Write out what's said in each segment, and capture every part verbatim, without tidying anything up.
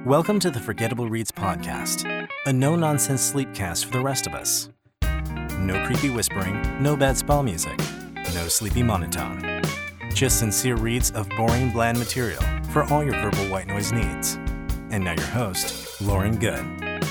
Welcome to the Forgettable Reads podcast, a no-nonsense sleepcast for the rest of us. No creepy whispering, no bad spa music, no sleepy monotone. Just sincere reads of boring, bland material for all your verbal white noise needs. And now your host, Lauren Good.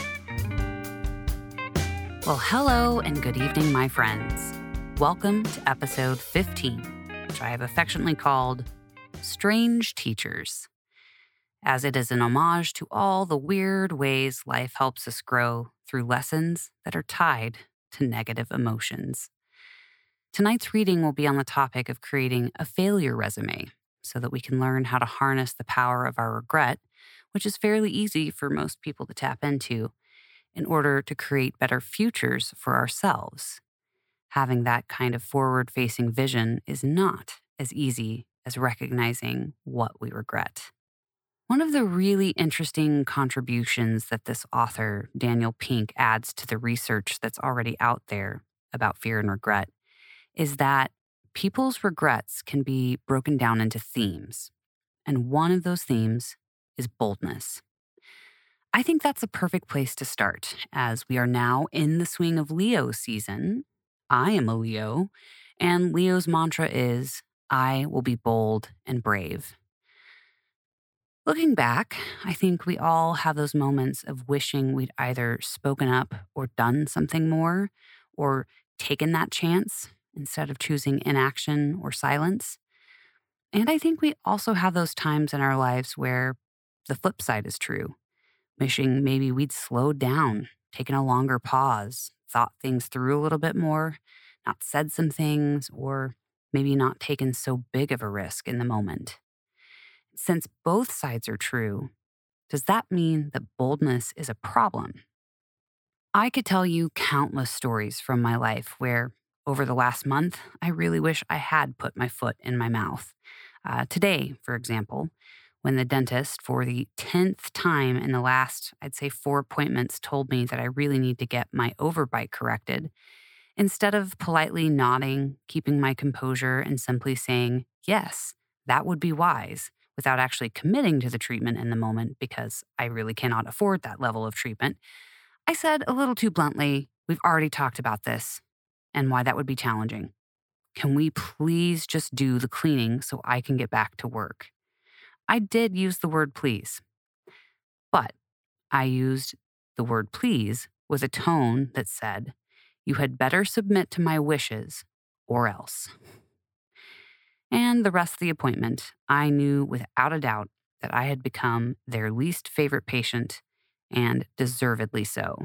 Well, hello and good evening, my friends. Welcome to episode fifteen, which I have affectionately called Strange Teachers, as it is an homage to all the weird ways life helps us grow through lessons that are tied to negative emotions. Tonight's reading will be on the topic of creating a failure resume so that we can learn how to harness the power of our regret, which is fairly easy for most people to tap into, in order to create better futures for ourselves. Having that kind of forward-facing vision is not as easy as recognizing what we regret. One of the really interesting contributions that this author, Daniel Pink, adds to the research that's already out there about fear and regret is that people's regrets can be broken down into themes. And one of those themes is boldness. I think that's a perfect place to start, as we are now in the swing of Leo season. I am a Leo, and Leo's mantra is, I will be bold and brave. Looking back, I think we all have those moments of wishing we'd either spoken up or done something more, or taken that chance instead of choosing inaction or silence. And I think we also have those times in our lives where the flip side is true, wishing maybe we'd slowed down, taken a longer pause, thought things through a little bit more, not said some things, or maybe not taken so big of a risk in the moment. Since both sides are true, does that mean that boldness is a problem? I could tell you countless stories from my life where, over the last month, I really wish I had put my foot in my mouth. Uh, today, for example, when the dentist, for the tenth time in the last, I'd say, four appointments, told me that I really need to get my overbite corrected, instead of politely nodding, keeping my composure, and simply saying, yes, that would be wise, without actually committing to the treatment in the moment because I really cannot afford that level of treatment, I said a little too bluntly, we've already talked about this and why that would be challenging. Can we please just do the cleaning so I can get back to work? I did use the word please, but I used the word please with a tone that said, you had better submit to my wishes or else. And the rest of the appointment, I knew without a doubt that I had become their least favorite patient, and deservedly so.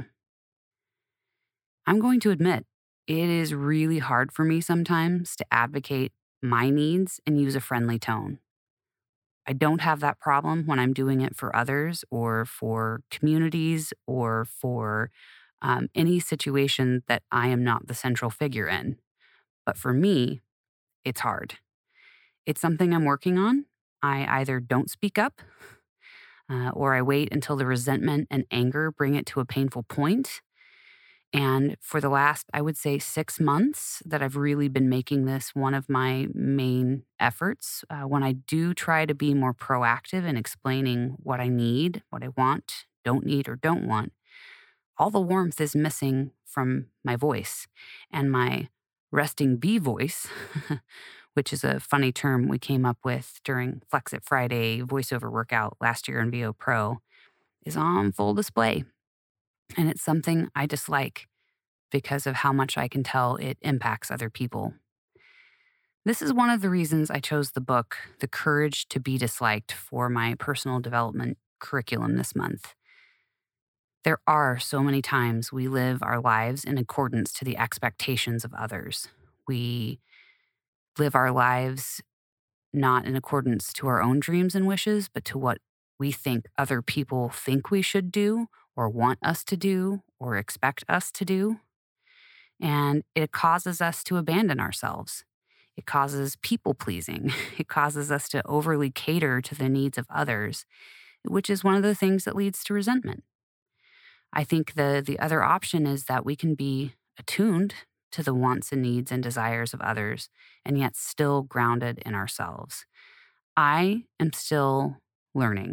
I'm going to admit, it is really hard for me sometimes to advocate my needs and use a friendly tone. I don't have that problem when I'm doing it for others or for communities or for um, any situation that I am not the central figure in. But for me, it's hard. It's something I'm working on. I either don't speak up uh, or I wait until the resentment and anger bring it to a painful point. And for the last, I would say, six months that I've really been making this one of my main efforts. Uh, when I do try to be more proactive in explaining what I need, what I want, don't need, or don't want, all the warmth is missing from my voice. And my resting bee voice, which is a funny term we came up with during Flex It Friday voiceover workout last year in V O Pro, is on full display. And it's something I dislike because of how much I can tell it impacts other people. This is one of the reasons I chose the book, The Courage to Be Disliked, for my personal development curriculum this month. There are so many times we live our lives in accordance to the expectations of others. We live our lives not in accordance to our own dreams and wishes, but to what we think other people think we should do or want us to do or expect us to do. And it causes us to abandon ourselves. It causes people-pleasing. It causes us to overly cater to the needs of others, which is one of the things that leads to resentment. I think the, the other option is that we can be attuned to the wants and needs and desires of others, and yet still grounded in ourselves. I am still learning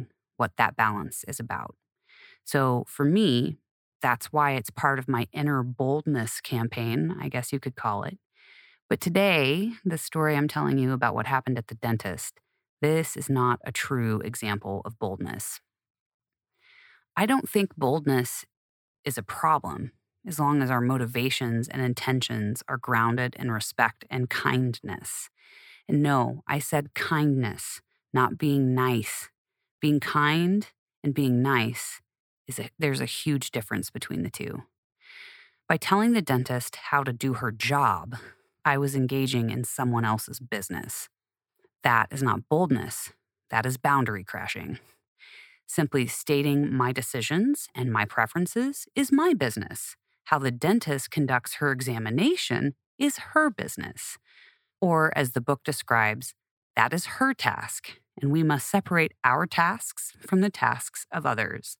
what that balance is about. So for me, that's why it's part of my inner boldness campaign, I guess you could call it. But today, the story I'm telling you about what happened at the dentist, this is not a true example of boldness. I don't think boldness is a problem as long as our motivations and intentions are grounded in respect and kindness. And no, I said kindness, not being nice. Being kind and being nice, is a, there's a huge difference between the two. By telling the dentist how to do her job, I was engaging in someone else's business. That is not boldness. That is boundary crashing. Simply stating my decisions and my preferences is my business. How the dentist conducts her examination is her business. Or, as the book describes, that is her task, and we must separate our tasks from the tasks of others.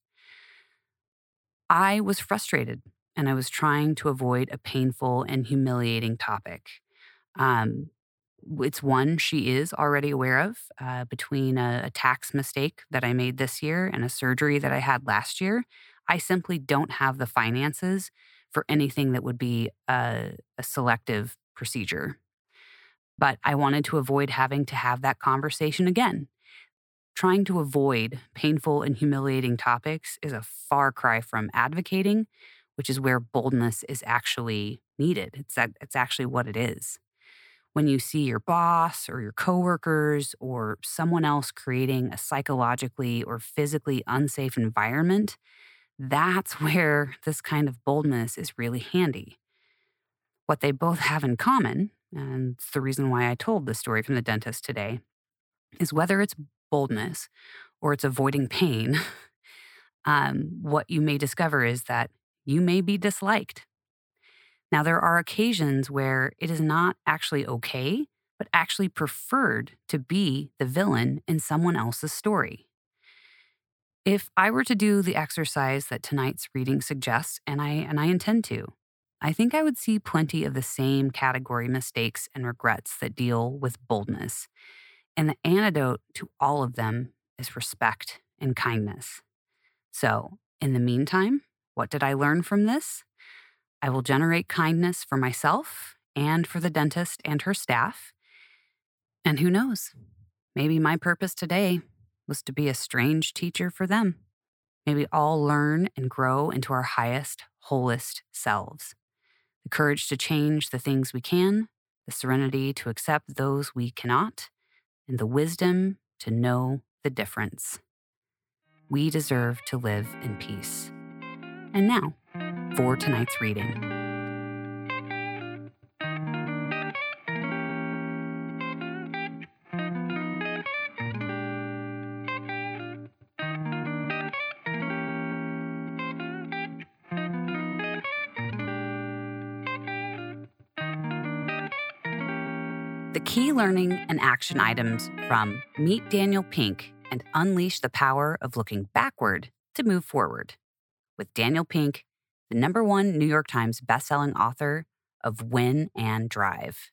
I was frustrated, and I was trying to avoid a painful and humiliating topic. Um, it's one she is already aware of, uh, between a, a tax mistake that I made this year and a surgery that I had last year. I simply don't have the finances for anything that would be a, a selective procedure. But I wanted to avoid having to have that conversation again. Trying to avoid painful and humiliating topics is a far cry from advocating, which is where boldness is actually needed. It's, that, it's actually what it is. When you see your boss or your coworkers or someone else creating a psychologically or physically unsafe environment, that's where this kind of boldness is really handy. What they both have in common, and it's the reason why I told this story from the dentist today, is whether it's boldness or it's avoiding pain, um, what you may discover is that you may be disliked. Now, there are occasions where it is not actually okay, but actually preferred to be the villain in someone else's story. If I were to do the exercise that tonight's reading suggests, and I and I intend to, I think I would see plenty of the same category mistakes and regrets that deal with boldness. And the antidote to all of them is respect and kindness. So, in the meantime, what did I learn from this? I will generate kindness for myself and for the dentist and her staff. And who knows? Maybe my purpose today was to be a strange teacher for them. May we all learn and grow into our highest, wholest selves. The courage to change the things we can, the serenity to accept those we cannot, and the wisdom to know the difference. We deserve to live in peace. And now, for tonight's reading. The key learning and action items from Meet Daniel Pink and Unleash the Power of Looking Backward to Move Forward, with Daniel Pink, the number one New York Times bestselling author of Win and Drive.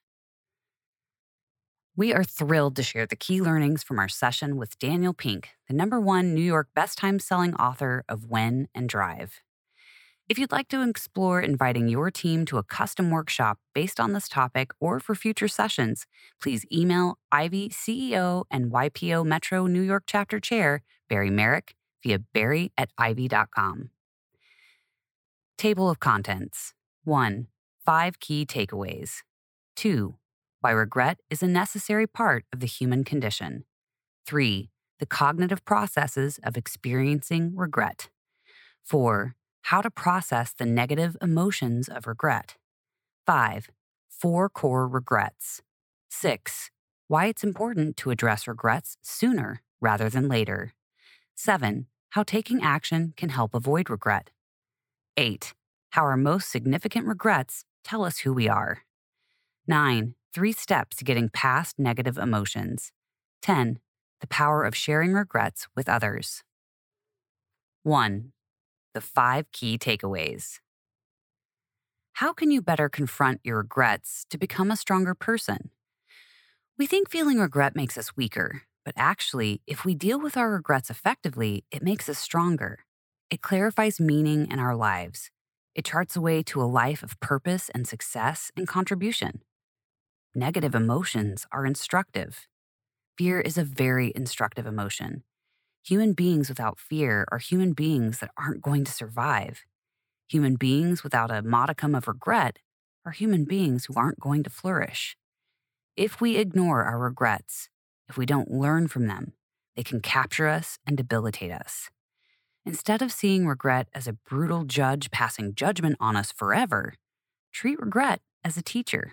We are thrilled to share the key learnings from our session with Daniel Pink, the number one New York best-time-selling author of Win and Drive. If you'd like to explore inviting your team to a custom workshop based on this topic or for future sessions, please email Ivy C E O and Y P O Metro New York Chapter Chair Barry Merrick via barry at ivy dot com. Table of Contents. one. Five key takeaways. two. Why regret is a necessary part of the human condition. three. The cognitive processes of experiencing regret. four. How to process the negative emotions of regret. five. Four core regrets. six. Why it's important to address regrets sooner rather than later. seven. How taking action can help avoid regret. eight. How our most significant regrets tell us who we are. nine. Three steps to getting past negative emotions. ten. The power of sharing regrets with others. one. The five key takeaways. How can you better confront your regrets to become a stronger person? We think feeling regret makes us weaker, But actually, if we deal with our regrets effectively, it makes us stronger. It clarifies meaning in our lives. It charts a way to a life of purpose and success and contribution. Negative emotions are instructive. Fear is a very instructive emotion. Human beings without fear are human beings that aren't going to survive. Human beings without a modicum of regret are human beings who aren't going to flourish. If we ignore our regrets, if we don't learn from them, they can capture us and debilitate us. Instead of seeing regret as a brutal judge passing judgment on us forever, treat regret as a teacher.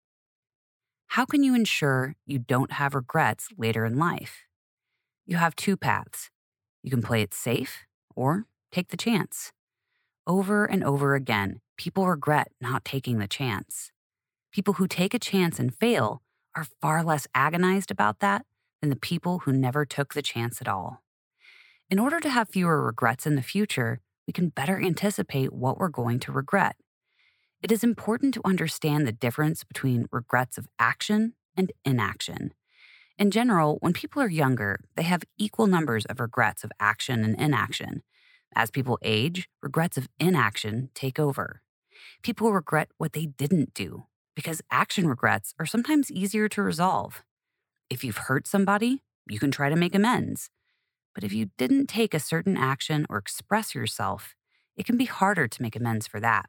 How can you ensure you don't have regrets later in life? You have two paths. You can play it safe or take the chance. Over and over again, people regret not taking the chance. People who take a chance and fail are far less agonized about that than the people who never took the chance at all. In order to have fewer regrets in the future, we can better anticipate what we're going to regret. It is important to understand the difference between regrets of action and inaction. In general, when people are younger, they have equal numbers of regrets of action and inaction. As people age, regrets of inaction take over. People regret what they didn't do because action regrets are sometimes easier to resolve. If you've hurt somebody, you can try to make amends. But if you didn't take a certain action or express yourself, it can be harder to make amends for that.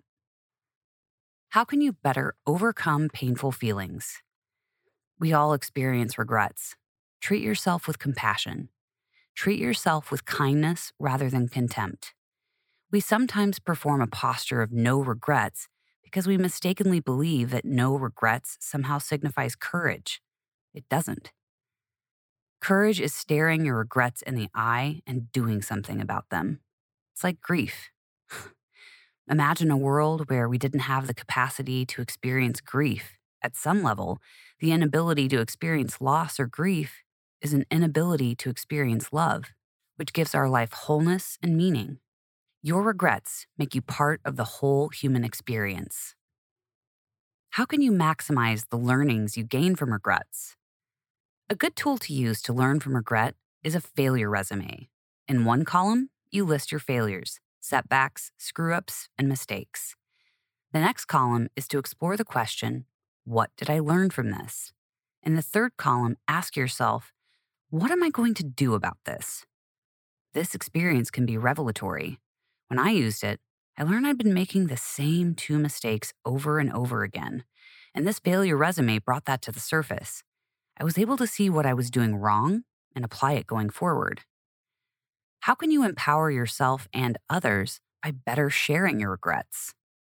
How can you better overcome painful feelings? We all experience regrets. Treat yourself with compassion. Treat yourself with kindness rather than contempt. We sometimes perform a posture of no regrets because we mistakenly believe that no regrets somehow signifies courage. It doesn't. Courage is staring your regrets in the eye and doing something about them. It's like grief. Imagine a world where we didn't have the capacity to experience grief. At some level, the inability to experience loss or grief is an inability to experience love, which gives our life wholeness and meaning. Your regrets make you part of the whole human experience. How can you maximize the learnings you gain from regrets? A good tool to use to learn from regret is a failure resume. In one column, you list your failures, setbacks, screw-ups, and mistakes. The next column is to explore the question, what did I learn from this? In the third column, ask yourself, what am I going to do about this? This experience can be revelatory. When I used it, I learned I'd been making the same two mistakes over and over again, and this failure resume brought that to the surface. I was able to see what I was doing wrong and apply it going forward. How can you empower yourself and others by better sharing your regrets?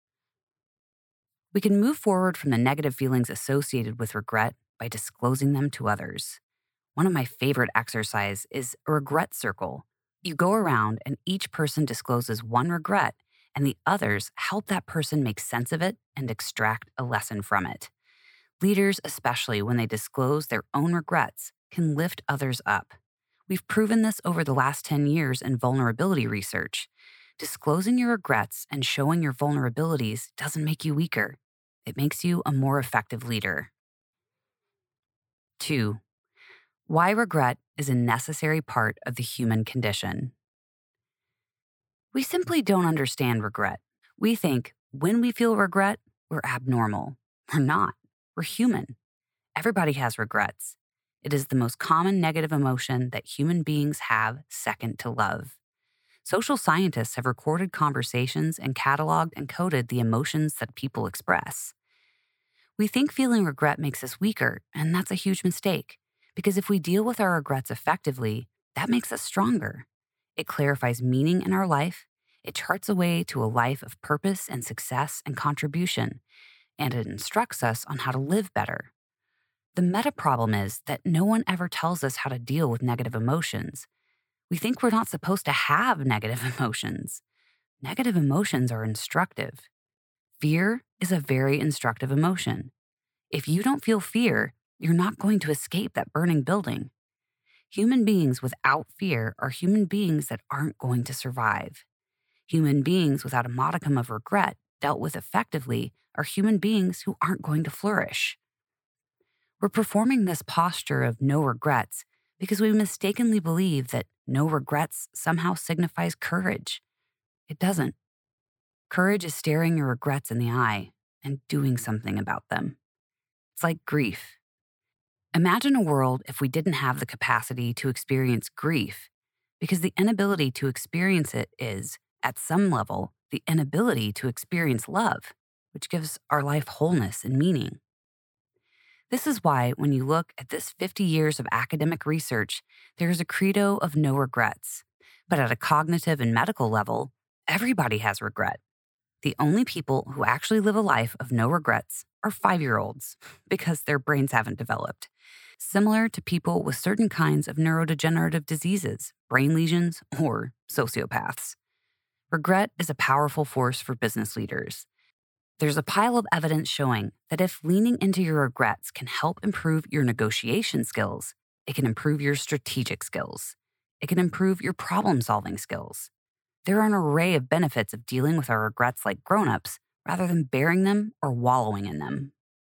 We can move forward from the negative feelings associated with regret by disclosing them to others. One of my favorite exercises is a regret circle. You go around and each person discloses one regret, and the others help that person make sense of it and extract a lesson from it. Leaders, especially when they disclose their own regrets, can lift others up. We've proven this over the last ten years in vulnerability research. Disclosing your regrets and showing your vulnerabilities doesn't make you weaker. It makes you a more effective leader. Two, why regret is a necessary part of the human condition. We simply don't understand regret. We think when we feel regret, we're abnormal. We're not. We're human. Everybody has regrets. It is the most common negative emotion that human beings have second to love. Social scientists have recorded conversations and cataloged and coded the emotions that people express. We think feeling regret makes us weaker, and that's a huge mistake, because if we deal with our regrets effectively, that makes us stronger. It clarifies meaning in our life, it charts a way to a life of purpose and success and contribution, and it instructs us on how to live better. The meta problem is that no one ever tells us how to deal with negative emotions. We think we're not supposed to have negative emotions. Negative emotions are instructive. Fear is a very instructive emotion. If you don't feel fear, you're not going to escape that burning building. Human beings without fear are human beings that aren't going to survive. Human beings without a modicum of regret dealt with effectively are human beings who aren't going to flourish. We're performing this posture of no regrets because we mistakenly believe that no regrets somehow signifies courage. It doesn't. Courage is staring your regrets in the eye and doing something about them. It's like grief. Imagine a world if we didn't have the capacity to experience grief, because the inability to experience it is, at some level, the inability to experience love, which gives our life wholeness and meaning. This is why, when you look at this fifty years of academic research, there is a credo of no regrets. But at a cognitive and medical level, everybody has regret. The only people who actually live a life of no regrets are five-year-olds, because their brains haven't developed. Similar to people with certain kinds of neurodegenerative diseases, brain lesions, or sociopaths. Regret is a powerful force for business leaders. There's a pile of evidence showing that if leaning into your regrets can help improve your negotiation skills, it can improve your strategic skills. It can improve your problem-solving skills. There are an array of benefits of dealing with our regrets like grown-ups rather than bearing them or wallowing in them.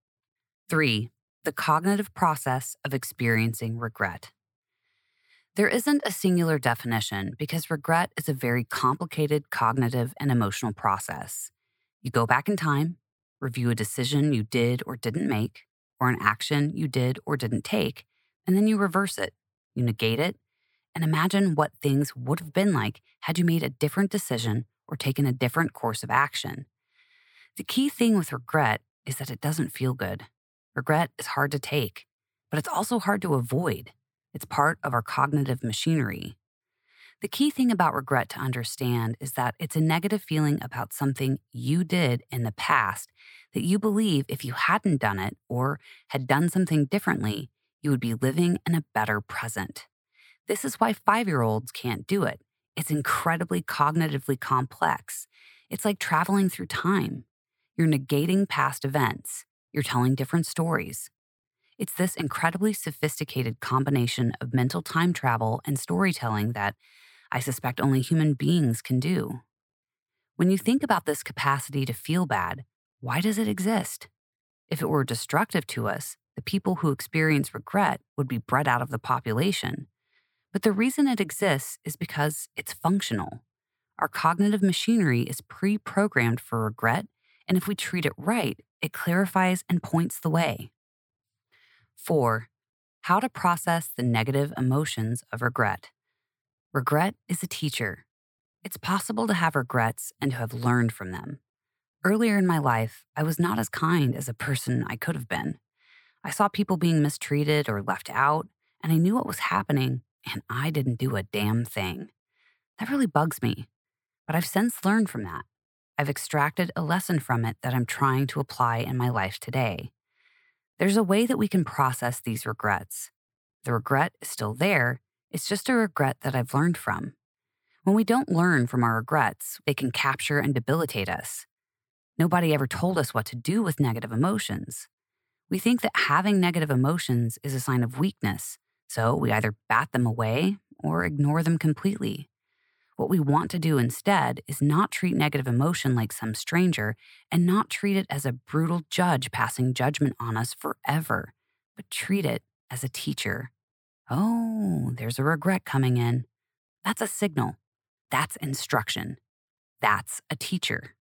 Three, the cognitive process of experiencing regret. There isn't a singular definition because regret is a very complicated cognitive and emotional process. You go back in time, review a decision you did or didn't make, or an action you did or didn't take, and then you reverse it. You negate it, and imagine what things would have been like had you made a different decision or taken a different course of action. The key thing with regret is that it doesn't feel good. Regret is hard to take, but it's also hard to avoid. It's part of our cognitive machinery. The key thing about regret to understand is that it's a negative feeling about something you did in the past that you believe if you hadn't done it or had done something differently, you would be living in a better present. This is why five-year-olds can't do it. It's incredibly cognitively complex. It's like traveling through time. You're negating past events. You're telling different stories. It's this incredibly sophisticated combination of mental time travel and storytelling that I suspect only human beings can do. When you think about this capacity to feel bad, why does it exist? If it were destructive to us, the people who experience regret would be bred out of the population. But the reason it exists is because it's functional. Our cognitive machinery is pre-programmed for regret, and if we treat it right, it clarifies and points the way. Four, how to process the negative emotions of regret. Regret is a teacher. It's possible to have regrets and to have learned from them. Earlier in my life, I was not as kind as a person I could have been. I saw people being mistreated or left out, and I knew what was happening, and I didn't do a damn thing. That really bugs me, but I've since learned from that. I've extracted a lesson from it that I'm trying to apply in my life today. There's a way that we can process these regrets. The regret is still there. It's just a regret that I've learned from. When we don't learn from our regrets, they can capture and debilitate us. Nobody ever told us what to do with negative emotions. We think that having negative emotions is a sign of weakness, so we either bat them away or ignore them completely. What we want to do instead is not treat negative emotion like some stranger and not treat it as a brutal judge passing judgment on us forever, but treat it as a teacher. Oh, there's a regret coming in. That's a signal. That's instruction. That's a teacher.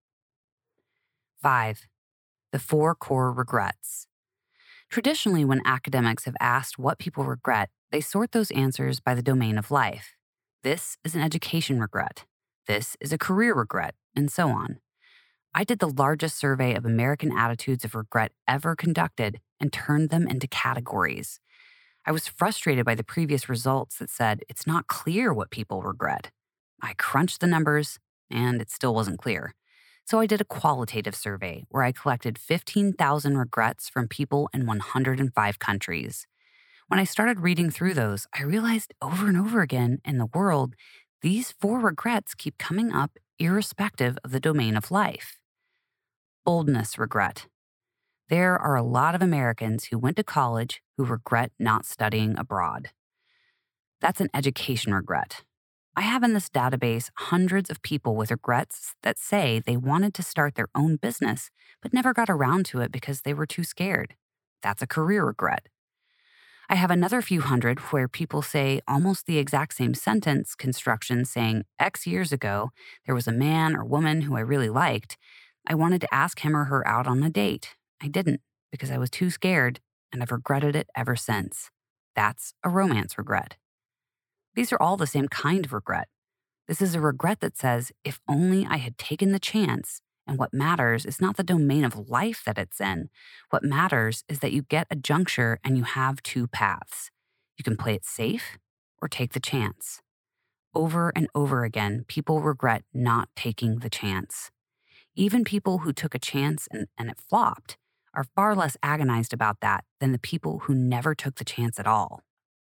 Five, the four core regrets. Traditionally, when academics have asked what people regret, they sort those answers by the domain of life. This is an education regret. This is a career regret, and so on. I did the largest survey of American attitudes of regret ever conducted and turned them into categories. I was frustrated by the previous results that said it's not clear what people regret. I crunched the numbers, and it still wasn't clear. So I did a qualitative survey where I collected fifteen thousand regrets from people in one hundred five countries. When I started reading through those, I realized over and over again in the world, these four regrets keep coming up irrespective of the domain of life. Boldness regret. There are a lot of Americans who went to college who regret not studying abroad. That's an education regret. I have in this database hundreds of people with regrets that say they wanted to start their own business but never got around to it because they were too scared. That's a career regret. I have another few hundred where people say almost the exact same sentence construction saying, X years ago, there was a man or woman who I really liked. I wanted to ask him or her out on a date. I didn't because I was too scared, and I've regretted it ever since. That's a romance regret. These are all the same kind of regret. This is a regret that says, if only I had taken the chance, and what matters is not the domain of life that it's in. What matters is that you get a juncture and you have two paths. You can play it safe or take the chance. Over and over again, people regret not taking the chance. Even people who took a chance and, and it flopped are far less agonized about that than the people who never took the chance at all.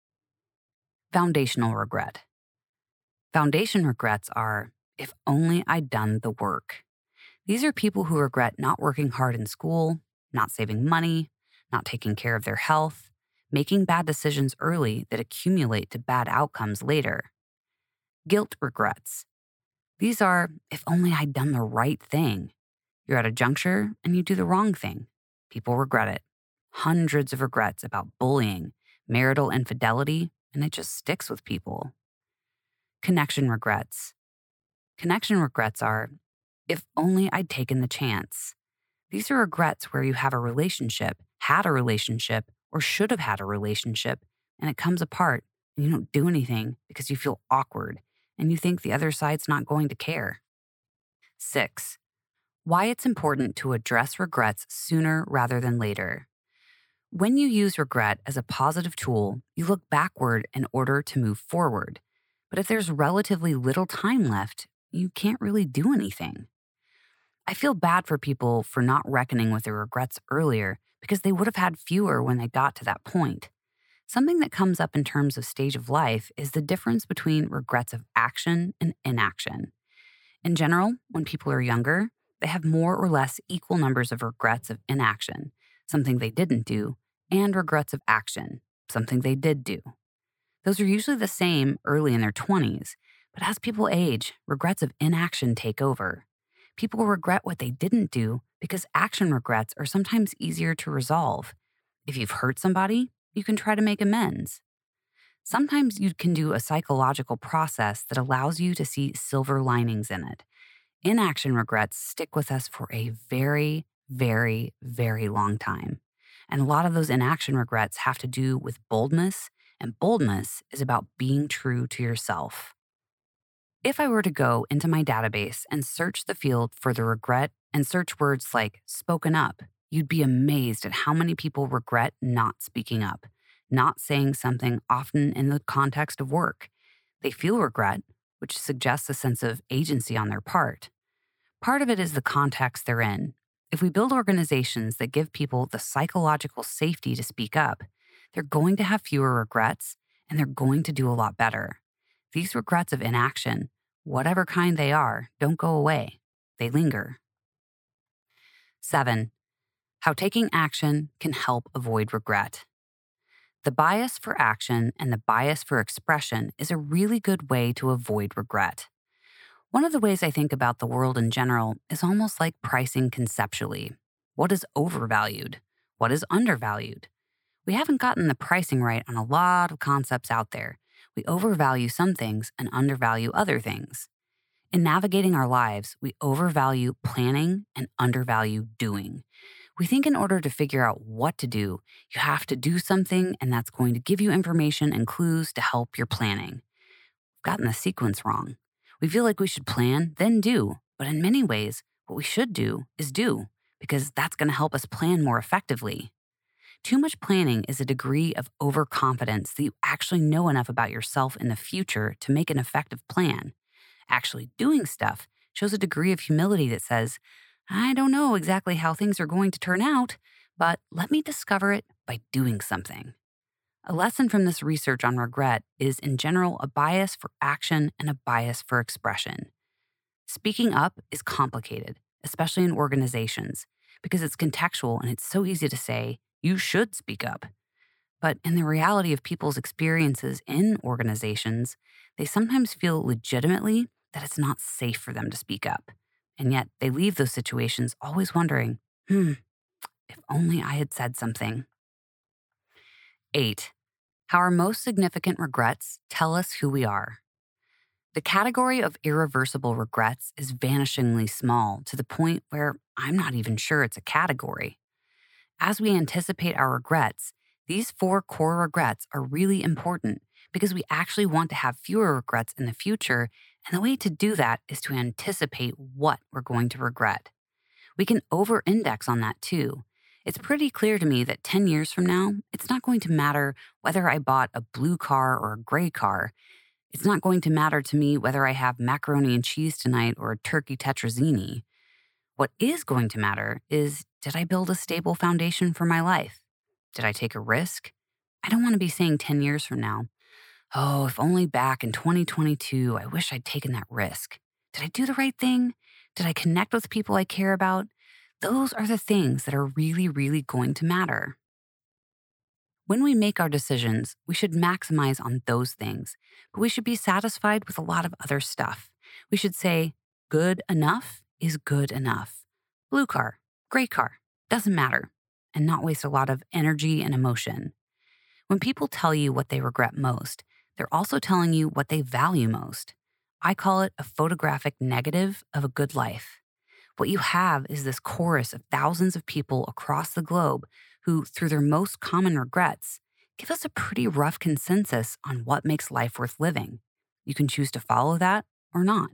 Foundational regret. Foundation regrets are, if only I'd done the work. These are people who regret not working hard in school, not saving money, not taking care of their health, making bad decisions early that accumulate to bad outcomes later. Guilt regrets. These are, if only I'd done the right thing. You're at a juncture and you do the wrong thing. People regret it. Hundreds of regrets about bullying, marital infidelity, and it just sticks with people. Connection regrets. Connection regrets are, if only I'd taken the chance. These are regrets where you have a relationship, had a relationship, or should have had a relationship, and it comes apart, and you don't do anything because you feel awkward, and you think the other side's not going to care. Six, why it's important to address regrets sooner rather than later. When you use regret as a positive tool, you look backward in order to move forward. But if there's relatively little time left, you can't really do anything. I feel bad for people for not reckoning with their regrets earlier because they would have had fewer when they got to that point. Something that comes up in terms of stage of life is the difference between regrets of action and inaction. In general, when people are younger, they have more or less equal numbers of regrets of inaction, something they didn't do, and regrets of action, something they did do. Those are usually the same early in their twenties, but as people age, regrets of inaction take over. People regret what they didn't do because action regrets are sometimes easier to resolve. If you've hurt somebody, you can try to make amends. Sometimes you can do a psychological process that allows you to see silver linings in it. Inaction regrets stick with us for a very, very, very long time. And a lot of those inaction regrets have to do with boldness, and boldness is about being true to yourself. If I were to go into my database and search the field for the regret and search words like spoken up, you'd be amazed at how many people regret not speaking up, not saying something often in the context of work. They feel regret, which suggests a sense of agency on their part. Part of it is the context they're in. If we build organizations that give people the psychological safety to speak up, they're going to have fewer regrets and they're going to do a lot better. These regrets of inaction, whatever kind they are, don't go away. They linger. Seven, how taking action can help avoid regret. The bias for action and the bias for expression is a really good way to avoid regret. One of the ways I think about the world in general is almost like pricing conceptually. What is overvalued? What is undervalued? We haven't gotten the pricing right on a lot of concepts out there. We overvalue some things and undervalue other things. In navigating our lives, we overvalue planning and undervalue doing. We think in order to figure out what to do, you have to do something, and that's going to give you information and clues to help your planning. We've gotten the sequence wrong. We feel like we should plan, then do. But in many ways, what we should do is do, because that's going to help us plan more effectively. Too much planning is a degree of overconfidence that you actually know enough about yourself in the future to make an effective plan. Actually doing stuff shows a degree of humility that says, I don't know exactly how things are going to turn out, but let me discover it by doing something. A lesson from this research on regret is, in general, a bias for action and a bias for expression. Speaking up is complicated, especially in organizations, because it's contextual and it's so easy to say, you should speak up. But in the reality of people's experiences in organizations, they sometimes feel legitimately that it's not safe for them to speak up. And yet they leave those situations always wondering, hmm, if only I had said something. Eight, How our most significant regrets tell us who we are. The category of irreversible regrets is vanishingly small to the point where I'm not even sure it's a category. As we anticipate our regrets, these four core regrets are really important because we actually want to have fewer regrets in the future, and the way to do that is to anticipate what we're going to regret. We can over-index on that too. It's pretty clear to me that ten years from now, it's not going to matter whether I bought a blue car or a gray car. It's not going to matter to me whether I have macaroni and cheese tonight or a turkey tetrazzini. What is going to matter is, did I build a stable foundation for my life? Did I take a risk? I don't want to be saying ten years from now, oh, if only back in twenty twenty-two, I wish I'd taken that risk. Did I do the right thing? Did I connect with people I care about? Those are the things that are really, really going to matter. When we make our decisions, we should maximize on those things, but we should be satisfied with a lot of other stuff. We should say, good enough is good enough. Blue car, gray car, doesn't matter, and not waste a lot of energy and emotion. When people tell you what they regret most, they're also telling you what they value most. I call it a photographic negative of a good life. What you have is this chorus of thousands of people across the globe who, through their most common regrets, give us a pretty rough consensus on what makes life worth living. You can choose to follow that or not.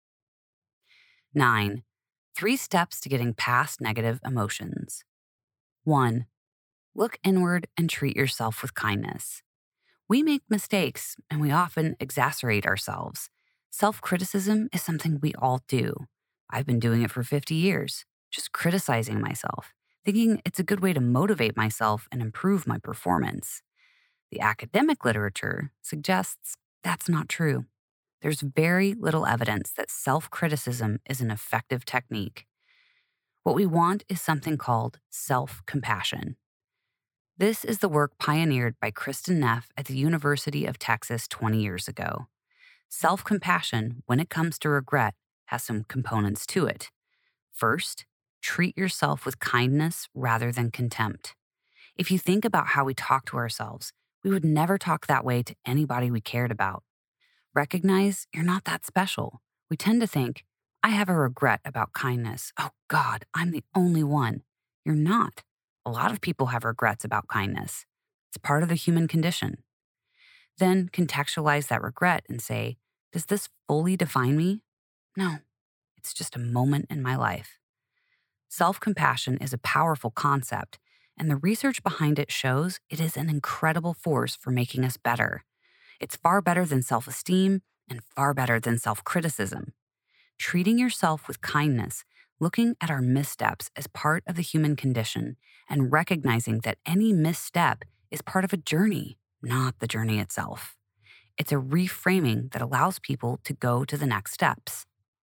Nine, three steps to getting past negative emotions. One, look inward and treat yourself with kindness. We make mistakes and we often exacerbate ourselves. Self-criticism is something we all do. I've been doing it for fifty years, just criticizing myself, thinking it's a good way to motivate myself and improve my performance. The academic literature suggests that's not true. There's very little evidence that self-criticism is an effective technique. What we want is something called self-compassion. This is the work pioneered by Kristin Neff at the University of Texas twenty years ago. Self-compassion, when it comes to regret, has some components to it. First, treat yourself with kindness rather than contempt. If you think about how we talk to ourselves, we would never talk that way to anybody we cared about. Recognize you're not that special. We tend to think, I have a regret about kindness. Oh God, I'm the only one. You're not. A lot of people have regrets about kindness. It's part of the human condition. Then contextualize that regret and say, does this fully define me? No, it's just a moment in my life. Self-compassion is a powerful concept, and the research behind it shows it is an incredible force for making us better. It's far better than self-esteem and far better than self-criticism. Treating yourself with kindness, looking at our missteps as part of the human condition, and recognizing that any misstep is part of a journey, not the journey itself. It's a reframing that allows people to go to the next steps.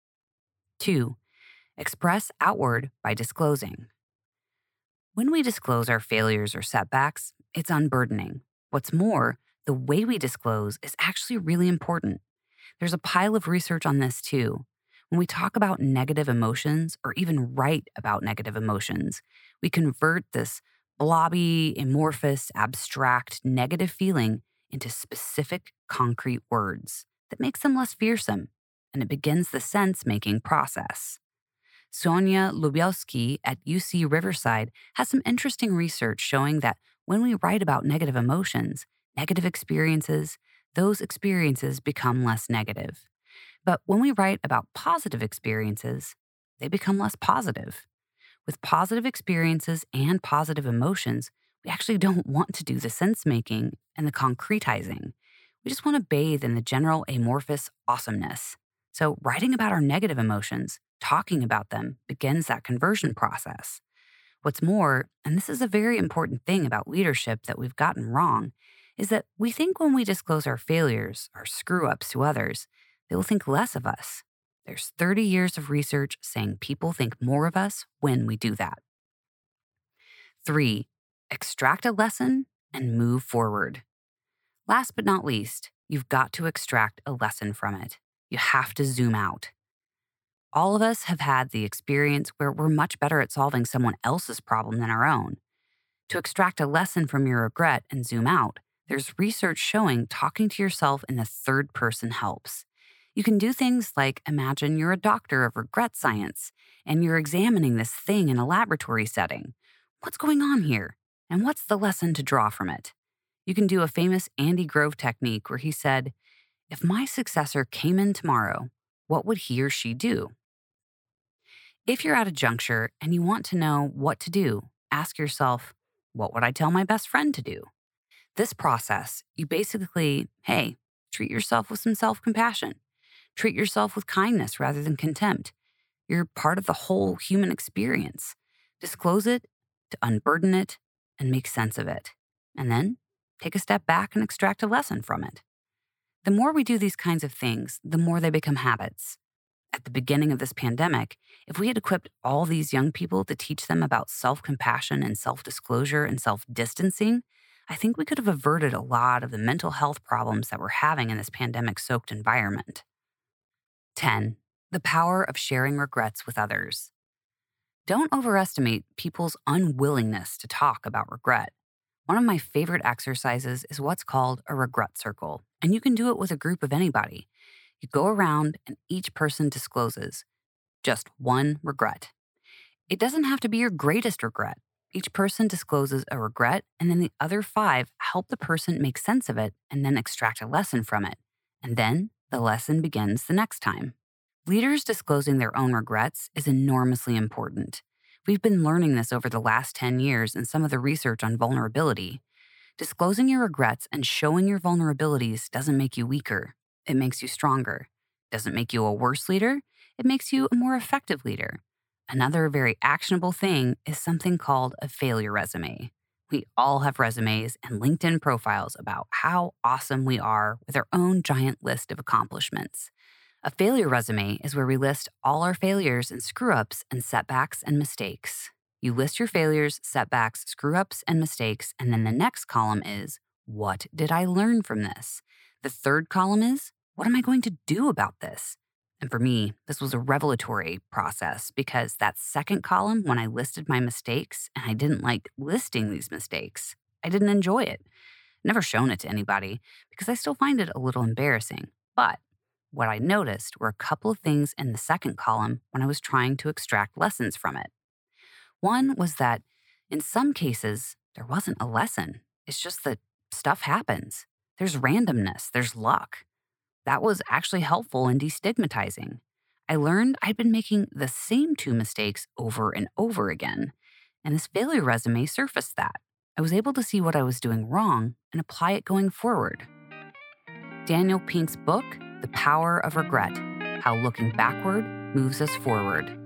Two, express outward by disclosing. When we disclose our failures or setbacks, it's unburdening. What's more, the way we disclose is actually really important. There's a pile of research on this too. When we talk about negative emotions or even write about negative emotions, we convert this blobby, amorphous, abstract, negative feeling into specific, concrete words that makes them less fearsome, and it begins the sense-making process. Sonia Lubielski at U C Riverside has some interesting research showing that when we write about negative emotions, negative experiences, those experiences become less negative. But when we write about positive experiences, they become less positive. With positive experiences and positive emotions, we actually don't want to do the sense-making and the concretizing. We just want to bathe in the general amorphous awesomeness. So writing about our negative emotions, talking about them, begins that conversion process. What's more, and this is a very important thing about leadership that we've gotten wrong, is that we think when we disclose our failures, our screw-ups to others, they will think less of us. There's thirty years of research saying people think more of us when we do that. Three, extract a lesson and move forward. Last but not least, you've got to extract a lesson from it. You have to zoom out. All of us have had the experience where we're much better at solving someone else's problem than our own. To extract a lesson from your regret and zoom out, There's research showing talking to yourself in the third person helps. You can do things like imagine you're a doctor of regret science and you're examining this thing in a laboratory setting. What's going on here? And what's the lesson to draw from it? You can do a famous Andy Grove technique where he said, if my successor came in tomorrow, what would he or she do? If you're at a juncture and you want to know what to do, ask yourself, what would I tell my best friend to do? This process, you basically, hey, treat yourself with some self-compassion. Treat yourself with kindness rather than contempt. You're part of the whole human experience. Disclose it, to unburden it, and make sense of it. And then take a step back and extract a lesson from it. The more we do these kinds of things, the more they become habits. At the beginning of this pandemic, if we had equipped all these young people to teach them about self-compassion and self-disclosure and self-distancing, I think we could have averted a lot of the mental health problems that we're having in this pandemic-soaked environment. ten. The power of sharing regrets with others. Don't overestimate people's unwillingness to talk about regret. One of my favorite exercises is what's called a regret circle, and you can do it with a group of anybody. You go around and each person discloses just one regret. It doesn't have to be your greatest regret. Each person discloses a regret, and then the other five help the person make sense of it and then extract a lesson from it. And then the lesson begins the next time. Leaders disclosing their own regrets is enormously important. We've been learning this over the last ten years in some of the research on vulnerability. Disclosing your regrets and showing your vulnerabilities doesn't make you weaker. It makes you stronger. Doesn't make you a worse leader. It makes you a more effective leader. Another very actionable thing is something called a failure resume. We all have resumes and LinkedIn profiles about how awesome we are with our own giant list of accomplishments. A failure resume is where we list all our failures and screw-ups and setbacks and mistakes. You list your failures, setbacks, screw-ups, and mistakes, and then the next column is, what did I learn from this? The third column is, what am I going to do about this? And for me, this was a revelatory process because that second column, when I listed my mistakes and I didn't like listing these mistakes, I didn't enjoy it. Never shown it to anybody because I still find it a little embarrassing. But what I noticed were a couple of things in the second column when I was trying to extract lessons from it. One was that in some cases, there wasn't a lesson. It's just that stuff happens. There's randomness, there's luck. That was actually helpful and destigmatizing. I learned I'd been making the same two mistakes over and over again, and this failure resume surfaced that. I was able to see what I was doing wrong and apply it going forward. Daniel Pink's book, The Power of Regret: How Looking Backward Moves Us Forward.